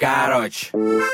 Короче,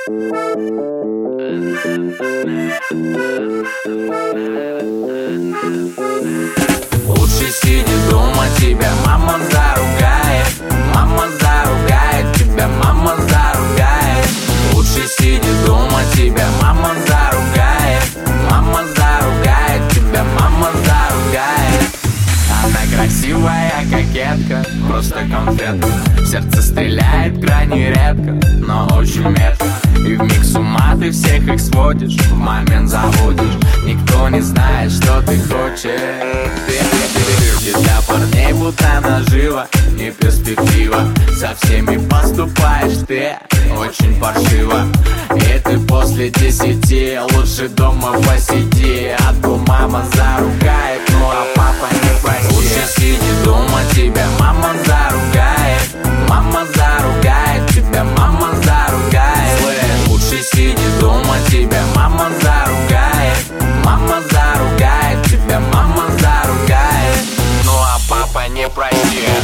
лучше сиди дома, тебя мама заругает. Мама заругает, тебя мама заругает. Лучше сиди дома, тебя мама заругает. Мама заругает, тебя мама заругает. Она красивая кокетка, просто конфетка. Сердце стреляет крайне редко, но очень метко. И вмиг с ума ты всех их сводишь, в момент заводишь. Никто не знает, что ты хочешь. Ты для парней будто нажива и перспектива. Со всеми поступаешь ты очень паршиво. И ты после 10 лучше дома посиди. А то мама заругает, ну а папа не простит. Лучше сиди дома, тебя мама заругает. Мама заругает, тебя мама заругает. Слышь, лучше сиди дома, тебя мама заругает. Мама заругает, тебя мама заругает. Ну а папа не простит.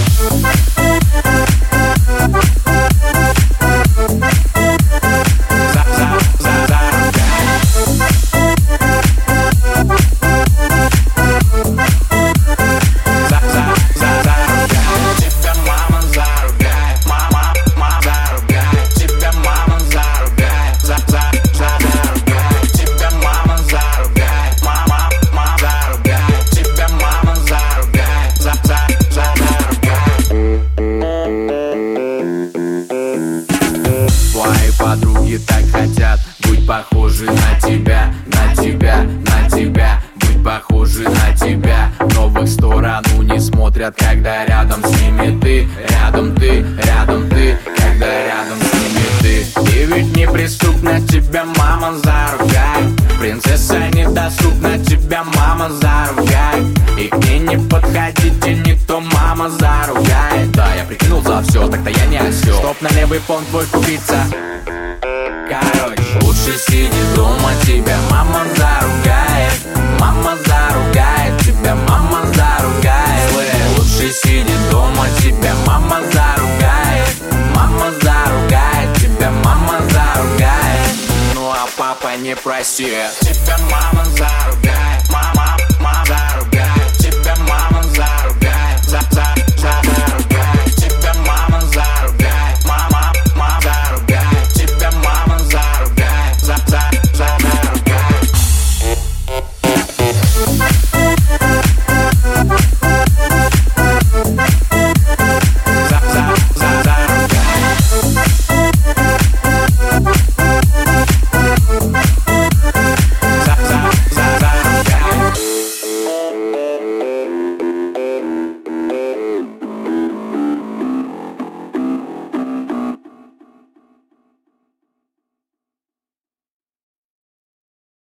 Твои подруги так хотят быть похожи на тебя, на тебя, на тебя, быть похожи на тебя. Но в их сторону не смотрят, когда рядом с ними ты, рядом ты, рядом ты, когда рядом с ними ты. И ведь неприступна, тебя мама заругает. Принцесса недоступна, тебя мама заругает. И к ней не подходите, не то мама заругает. Да, я прикинул за все, так-то я не осел. Чтоб на левый фон твой купиться. Короче, лучше сиди дома, тебя мама заругает. Мама заругает, тебя мама заругает. Слышь, лучше сиди дома, тебя мама заругает. Мама заругает, тебя мама заругает. Ну а папа не простит. Тебя мама заругает.